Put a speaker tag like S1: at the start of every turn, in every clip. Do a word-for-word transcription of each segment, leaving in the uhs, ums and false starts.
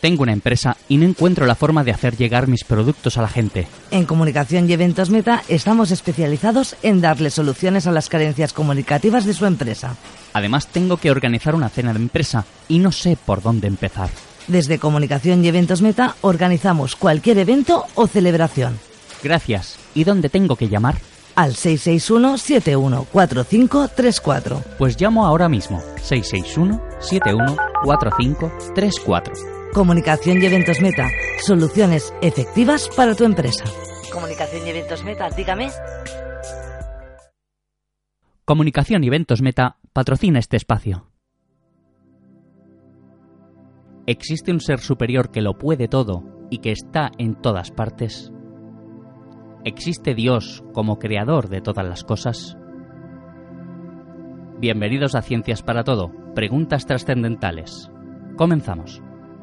S1: Tengo una empresa y no encuentro la forma de hacer llegar mis productos a la gente.
S2: En Comunicación y Eventos Meta estamos especializados en darle soluciones a las carencias comunicativas de su empresa.
S1: Además, tengo que organizar una cena de empresa y no sé por dónde empezar.
S2: Desde Comunicación y Eventos Meta organizamos cualquier evento o celebración.
S1: Gracias. ¿Y dónde tengo que llamar?
S2: Al seis seis uno, siete uno cuatro cinco tres cuatro.
S1: Pues llamo ahora mismo. seis seis uno, siete uno cuatro cinco tres cuatro.
S2: Comunicación y Eventos Meta. Soluciones efectivas para tu empresa. Comunicación y Eventos Meta, dígame.
S1: Comunicación y Eventos Meta patrocina este espacio. ¿Existe un ser superior que lo puede todo y que está en todas partes? ¿Existe Dios como creador de todas las cosas? Bienvenidos a Ciencias para Todo, preguntas trascendentales. Comenzamos.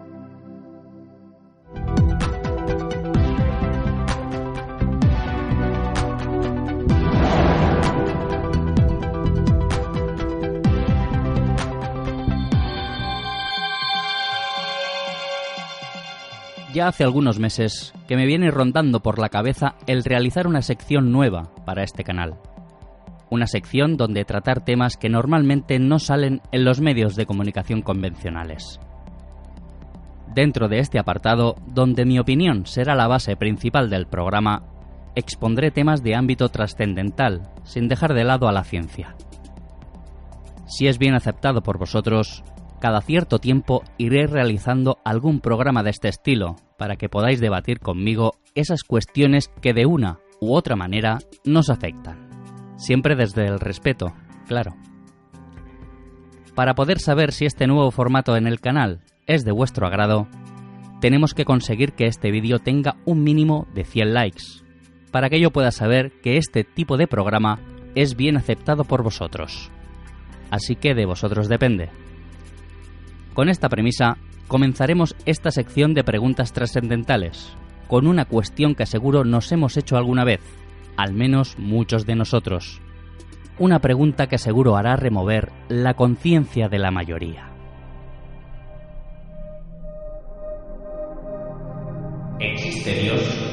S1: Ya hace algunos meses que me viene rondando por la cabeza el realizar una sección nueva para este canal. Una sección donde tratar temas que normalmente no salen en los medios de comunicación convencionales. Dentro de este apartado, donde mi opinión será la base principal del programa, expondré temas de ámbito trascendental, sin dejar de lado a la ciencia. Si es bien aceptado por vosotros, cada cierto tiempo iré realizando algún programa de este estilo para que podáis debatir conmigo esas cuestiones que de una u otra manera nos afectan. Siempre desde el respeto, claro. Para poder saber si este nuevo formato en el canal es de vuestro agrado, tenemos que conseguir que este vídeo tenga un mínimo de cien likes, para que yo pueda saber que este tipo de programa es bien aceptado por vosotros. Así que de vosotros depende. Con esta premisa, comenzaremos esta sección de preguntas trascendentales, con una cuestión que seguro nos hemos hecho alguna vez, al menos muchos de nosotros. Una pregunta que seguro hará remover la conciencia de la mayoría. ¿Existe Dios?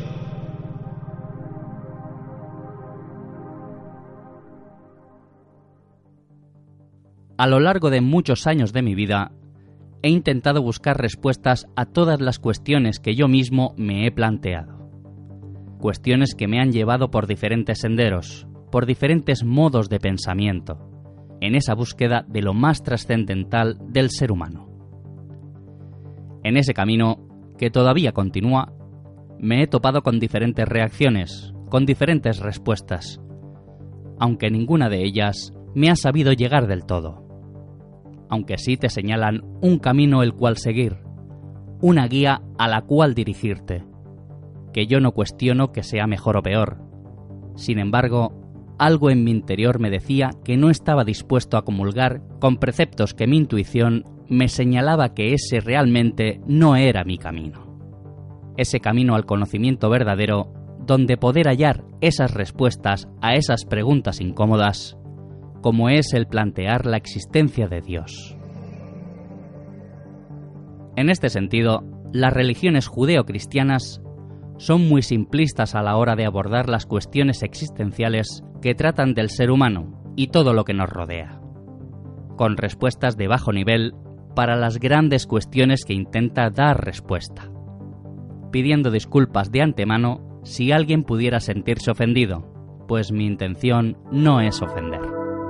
S1: A lo largo de muchos años de mi vida, he intentado buscar respuestas a todas las cuestiones que yo mismo me he planteado. Cuestiones que me han llevado por diferentes senderos, por diferentes modos de pensamiento, en esa búsqueda de lo más trascendental del ser humano. En ese camino, que todavía continúa, me he topado con diferentes reacciones, con diferentes respuestas, aunque ninguna de ellas me ha sabido llegar del todo. Aunque sí te señalan un camino el cual seguir, una guía a la cual dirigirte, que yo no cuestiono que sea mejor o peor. Sin embargo, algo en mi interior me decía que no estaba dispuesto a comulgar con preceptos que mi intuición me señalaba que ese realmente no era mi camino. Ese camino al conocimiento verdadero, donde poder hallar esas respuestas a esas preguntas incómodas, como es el plantear la existencia de Dios. En este sentido, las religiones judeo-cristianas son muy simplistas a la hora de abordar las cuestiones existenciales que tratan del ser humano y todo lo que nos rodea, con respuestas de bajo nivel para las grandes cuestiones que intenta dar respuesta, pidiendo disculpas de antemano si alguien pudiera sentirse ofendido, pues mi intención no es ofender.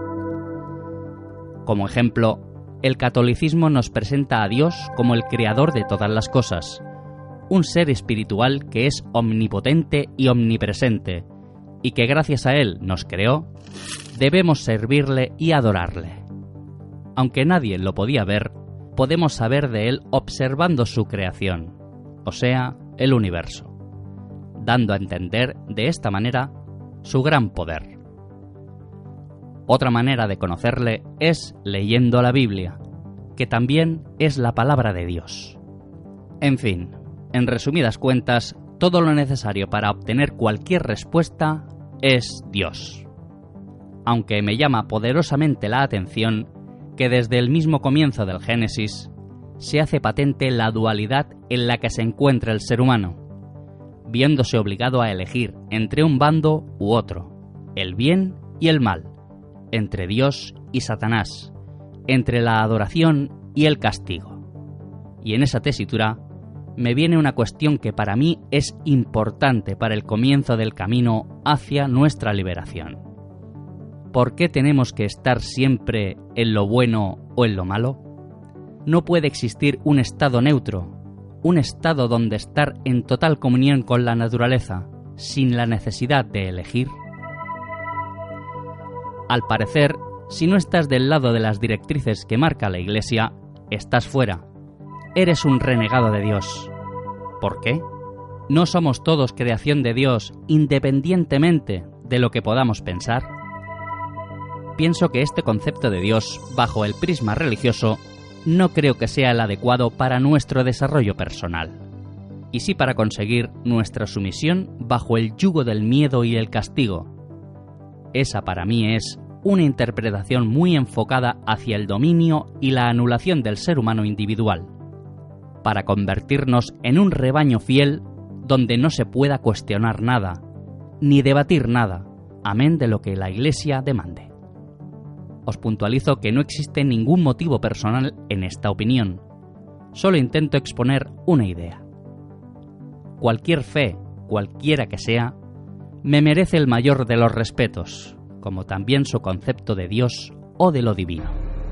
S1: Como ejemplo, el catolicismo nos presenta a Dios como el creador de todas las cosas, un ser espiritual que es omnipotente y omnipresente, y que gracias a Él nos creó, debemos servirle y adorarle. Aunque nadie lo podía ver, podemos saber de Él observando su creación, o sea, el universo, dando a entender de esta manera su gran poder. Otra manera de conocerle es leyendo la Biblia, que también es la palabra de Dios. En fin, en resumidas cuentas, todo lo necesario para obtener cualquier respuesta es Dios. Aunque me llama poderosamente la atención que desde el mismo comienzo del Génesis se hace patente la dualidad en la que se encuentra el ser humano, viéndose obligado a elegir entre un bando u otro, el bien y el mal, entre Dios y Satanás, entre la adoración y el castigo. Y en esa tesitura me viene una cuestión que para mí es importante para el comienzo del camino hacia nuestra liberación. ¿Por qué tenemos que estar siempre en lo bueno o en lo malo? No puede existir un estado neutro, un estado donde estar en total comunión con la naturaleza, sin la necesidad de elegir. Al parecer, si no estás del lado de las directrices que marca la Iglesia, estás fuera. Eres un renegado de Dios. ¿Por qué? ¿No somos todos creación de Dios independientemente de lo que podamos pensar? Pienso que este concepto de Dios, bajo el prisma religioso, no creo que sea el adecuado para nuestro desarrollo personal, y sí para conseguir nuestra sumisión bajo el yugo del miedo y el castigo. Esa para mí es una interpretación muy enfocada hacia el dominio y la anulación del ser humano individual, para convertirnos en un rebaño fiel donde no se pueda cuestionar nada, ni debatir nada, amén de lo que la Iglesia demande. Os puntualizo que no existe ningún motivo personal en esta opinión, solo intento exponer una idea. Cualquier fe, cualquiera que sea, me merece el mayor de los respetos, como también su concepto de Dios o de lo divino.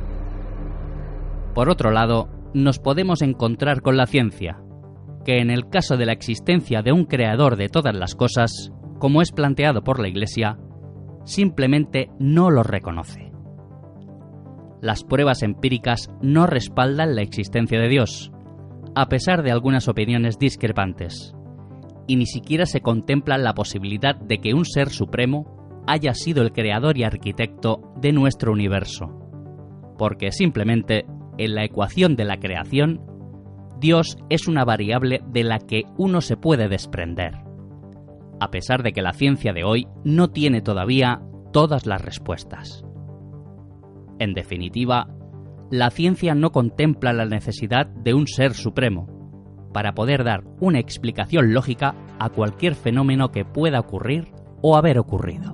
S1: Por otro lado, nos podemos encontrar con la ciencia, que en el caso de la existencia de un creador de todas las cosas, como es planteado por la Iglesia, simplemente no lo reconoce. Las pruebas empíricas no respaldan la existencia de Dios, a pesar de algunas opiniones discrepantes, y ni siquiera se contempla la posibilidad de que un ser supremo haya sido el creador y arquitecto de nuestro universo, porque simplemente en la ecuación de la creación, Dios es una variable de la que uno se puede desprender, a pesar de que la ciencia de hoy no tiene todavía todas las respuestas. En definitiva, la ciencia no contempla la necesidad de un ser supremo para poder dar una explicación lógica a cualquier fenómeno que pueda ocurrir o haber ocurrido.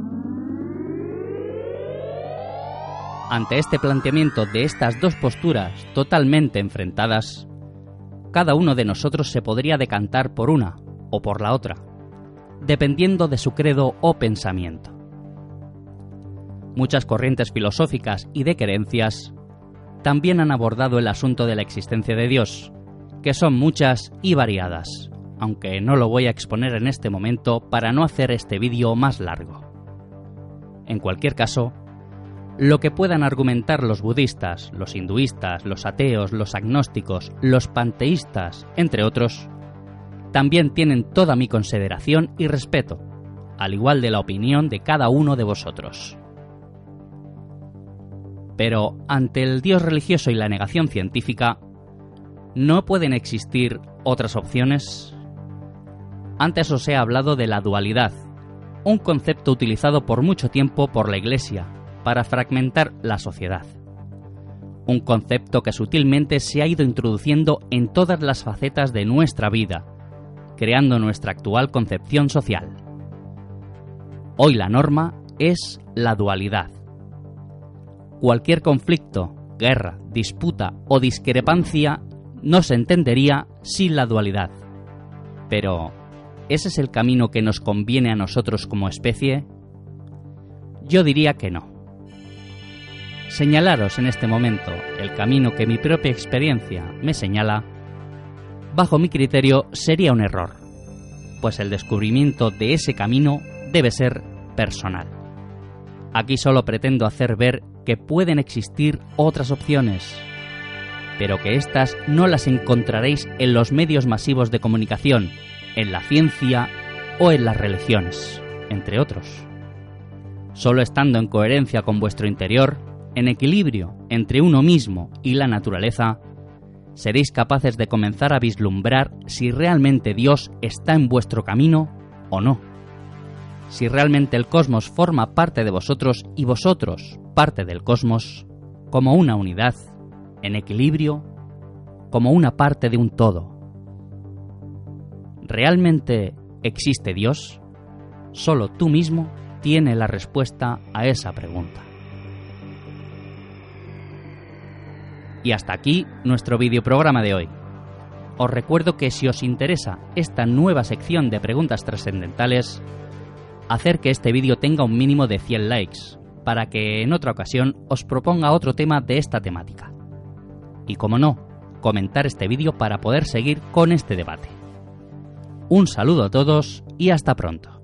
S1: Ante este planteamiento de estas dos posturas totalmente enfrentadas, cada uno de nosotros se podría decantar por una o por la otra, dependiendo de su credo o pensamiento. Muchas corrientes filosóficas y de creencias también han abordado el asunto de la existencia de Dios, que son muchas y variadas, aunque no lo voy a exponer en este momento para no hacer este vídeo más largo. En cualquier caso, lo que puedan argumentar los budistas, los hinduistas, los ateos, los agnósticos, los panteístas, entre otros, también tienen toda mi consideración y respeto, al igual de la opinión de cada uno de vosotros. Pero ante el Dios religioso y la negación científica, ¿no pueden existir otras opciones? Antes os he hablado de la dualidad, un concepto utilizado por mucho tiempo por la Iglesia para fragmentar la sociedad. Un concepto que sutilmente se ha ido introduciendo en todas las facetas de nuestra vida, creando nuestra actual concepción social. Hoy la norma es la dualidad. Cualquier conflicto, guerra, disputa o discrepancia no se entendería sin la dualidad. Pero, ¿ese es el camino que nos conviene a nosotros como especie? Yo diría que no. Señalaros en este momento el camino que mi propia experiencia me señala, bajo mi criterio sería un error, pues el descubrimiento de ese camino debe ser personal. Aquí solo pretendo hacer ver que pueden existir otras opciones, pero que éstas no las encontraréis en los medios masivos de comunicación, en la ciencia o en las religiones, entre otros. Solo estando en coherencia con vuestro interior, en equilibrio entre uno mismo y la naturaleza, seréis capaces de comenzar a vislumbrar si realmente Dios está en vuestro camino o no. Si realmente el cosmos forma parte de vosotros y vosotros parte del cosmos, como una unidad, en equilibrio como una parte de un todo. ¿Realmente existe Dios? Solo tú mismo tienes la respuesta a esa pregunta. Y hasta aquí nuestro videoprograma de hoy. Os recuerdo que si os interesa esta nueva sección de preguntas trascendentales, hacer que este vídeo tenga un mínimo de cien likes, para que en otra ocasión os proponga otro tema de esta temática. Y como no, comentar este vídeo para poder seguir con este debate. Un saludo a todos y hasta pronto.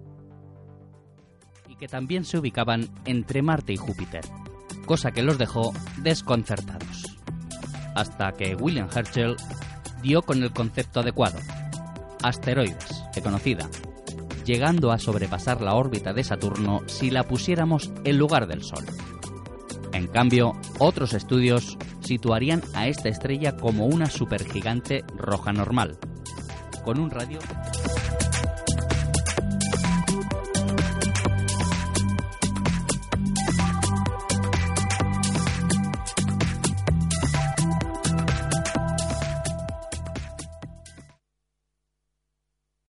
S1: Y que también se ubicaban entre Marte y Júpiter, cosa que los dejó desconcertados. Hasta que William Herschel dio con el concepto adecuado: asteroides, de conocida, llegando a sobrepasar la órbita de Saturno si la pusiéramos en lugar del Sol. En cambio, otros estudios situarían a esta estrella como una supergigante roja normal, con un radio